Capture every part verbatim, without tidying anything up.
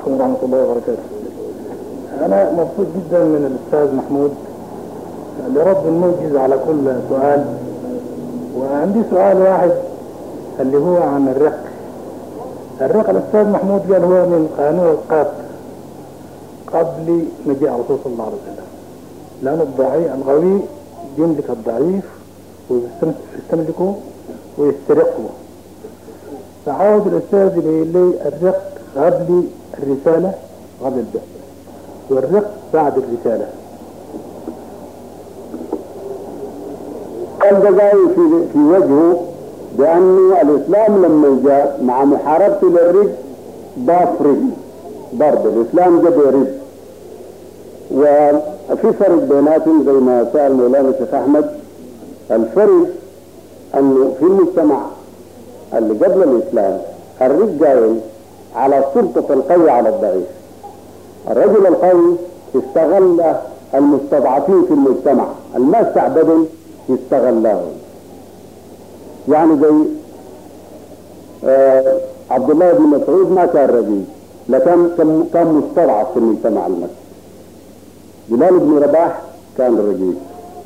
عليكم ورحمة الله وبركاته. أنا مبسوط جدا من الأستاذ محمود لرد الموجز على كل سؤال، وعندي سؤال واحد اللي هو عن الرق. الرق الأستاذ محمود قال هو من قانون القات قبل مجيء الرسول صلى الله عليه وسلم، لأن الضعيف القوي يملك الضعيف ويستملكه ويسترقه. فعاوز الأستاذ يبين لي الرق قبل الرسالة قبل البعث، والرق بعد الرسالة. الجزائي في في وجهه بأنه الإسلام لما جاء مع محاربته للرق ضاف رق برضه، الإسلام جاب رق، وفي فرق بيناتهم زي ما سأل مولانا الشيخ أحمد. الفرق أنه في المجتمع اللي قبل الإسلام الرق قايم على سلطة القوي على الضعيف. الرجل القوي استغل المستضعفين في المجتمع، الما استعبدهم استغلهم. يعني زي آه عبد الله بن مسعود ما كان رقيق، لكن كان مستضعف في المجتمع المكي. بلال بن رباح كان رقيق.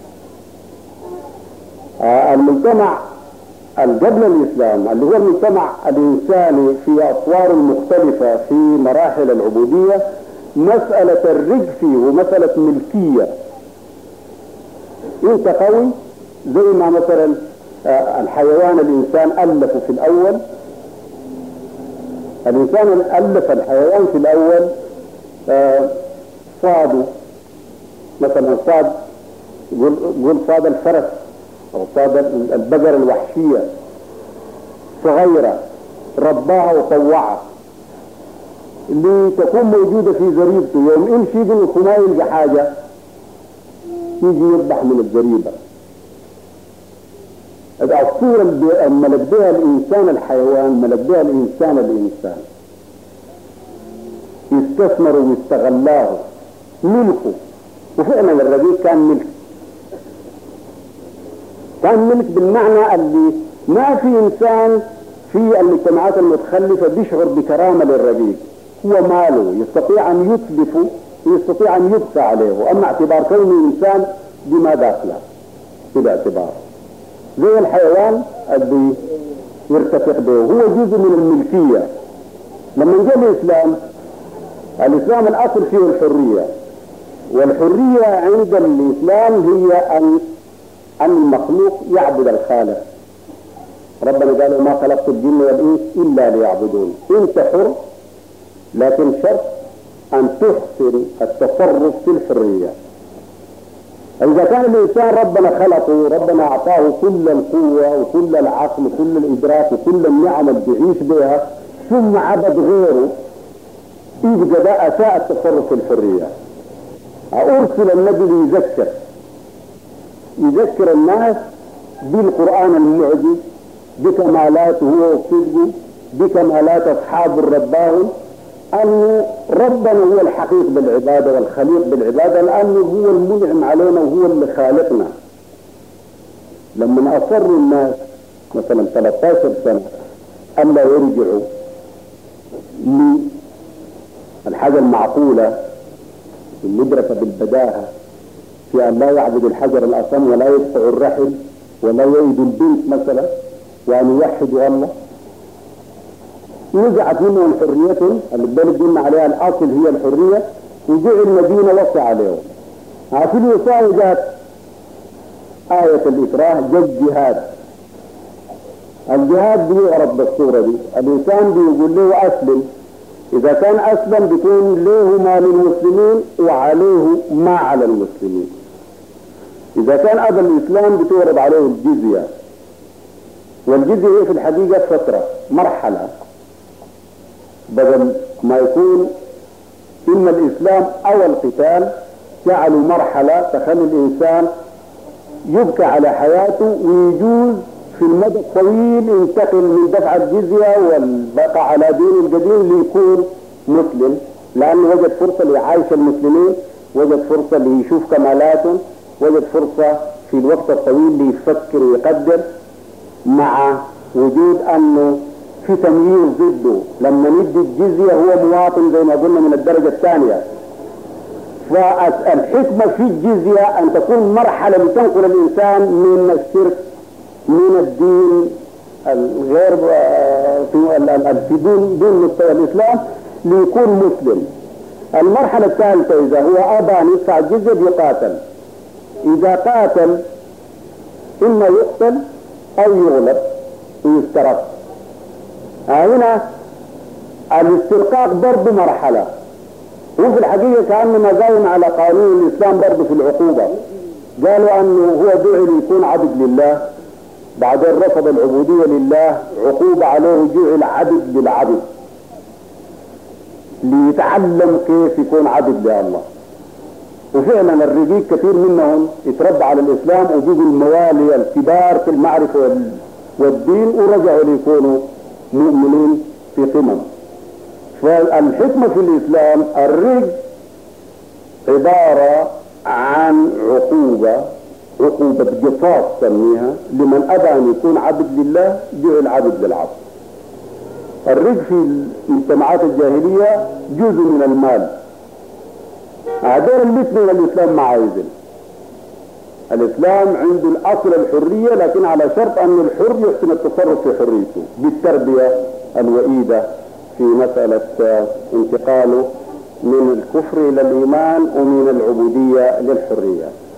آه المجتمع قبل الإسلام اللي هو المجتمع الإنساني في أطوار مختلفة في مراحل العبودية، مسألة الرق فيه ومسألة ملكية. أنت قوي زي ما مثلا الحيوان الإنسان ألفه في الأول، الإنسان ألف الحيوان في الأول صاده، مثلا صاد قول صاد الفرس أو صاد البقرة الوحشية صغيرة، رباها وطوعها اللي تكون موجودة في زريبته. يوم يمشي يقول ما يلقى حاجة يجي يذبح من الزريبة. الصورة اللي ملك بها الإنسان الحيوان ملك بها الإنسان الإنسان، يستثمروا ويستغلاه ملكه. وفعلا الرقيق كان ملك، كان ملك بالمعنى اللي ما في إنسان في المجتمعات المتخلفة بيشعر بكرامة للرقيق. هو ماله يستطيع أن يتلفه ويستطيع أن يبقى عليه، أما اعتبار كونه إنسان بما داخله بالاعتبار زي الحيوان اللي يرتفق به، هو جزء من الملكية. لما جاء الإسلام، الإسلام الأصل فيه الحرية، والحرية عند الإسلام هي أن أن المخلوق يعبد الخالق. ربنا قال ما خلقت الجن والإنس إلا ليعبدون. أنت حر، لكن شرط أن تحسن التصرف في الحرية. إذا كان الإنسان ربنا خلقه، ربنا أعطاه كل القوة وكل العقل وكل الإدراك وكل النعم اللي بيعيش بها، ثم عبد غيره، يبقى ده أساء التصرف في الحرية. أرسل النبي ليذكر يذكر الناس بالقرآن المعجز بكمالاته هو وصدقه، بكمالات أصحاب الربان، أن ربنا هو الحقيق بالعبادة والخليق بالعبادة، لأنه هو المنعم علينا وهو اللي خالقنا. لما أصر الناس مثلا ثلاثة عشر سنة ألا يرجعوا للحاجة المعقولة المدركة بالبداهة في أن لا يعبدوا الحجر الأصم ولا يقطعوا الرحل ولا يعيدوا البنت مثلا وأن يوحدوا الله، نزعت منهم حريتهم اللي بالك قلنا عليها الأصل هي الحرية، وجعل المدينة وسع عليهم. في الوصاية جاءت آية الإكراه، جاء الجهاد. الجهاد بيعرف بالصورة دي، الإنسان بيقول له أسلم، إذا كان أسلم بيكون له ما للمسلمين وعليه ما على المسلمين. إذا كان أبى الإسلام بتورد عليه الجزية، والجزية هي في الحقيقة فترة مرحلة، بدل ما يكون إما الإسلام أو القتال جعلوا مرحلة تخلي الإنسان يبقى على حياته ويجوز في المدى الطويل ينتقل من دفع الجزية والبقاء على دين القديم ليكون مسلم، لأنه وجد فرصة ليعايش المسلمين، وجد فرصة ليشوف كمالاتهم، وجد فرصة في الوقت الطويل ليفكر ويقدر، مع وجود أنه في تمييز ضده. لما ندي الجزية هو مواطن زي ما قلنا من الدرجة الثانية. فالحكمة في الجزية أن تكون مرحلة لتنقل الإنسان من الشرك من الدين الغير في دون دون مستوى الإسلام ليكون مسلم. المرحلة الثالثة إذا هو أبى أن يدفع الجزية بيقاتل. إذا قاتل إما يقتل أو يغلب ويسترق. هنا الاسترقاق برضه مرحلة، وفي الحقيقة كأنما قايم على قانون الإسلام برضه في العقوبة. قالوا أنه هو دعي ليكون عبد لله، بعدين رفض العبودية لله، عقوبة عليه جعل عبد للعبد ليتعلم كيف يكون عبد لله. وفعلا الرقيق كثير منهم يتربى على الإسلام وبيجوا الموالي الكبار في المعرفة والدين ورجعوا ليكونوا مؤمنين في قمم. فالحكمة في الإسلام الرق عبارة عن عقوبة عقوبة قصاص سميها لمن أبى أن يكون عبد لله جعل عبد للعبد. الرق في المجتمعات الجاهلية جزء من المال. هذول المثل الإسلام ما عايزين. الإسلام عنده الأصل الحرية، لكن على شرط أن الحر يحسن التصرف في حريته بالتربية الوئيدة في مسألة انتقاله من الكفر إلى الإيمان ومن العبودية للحرية.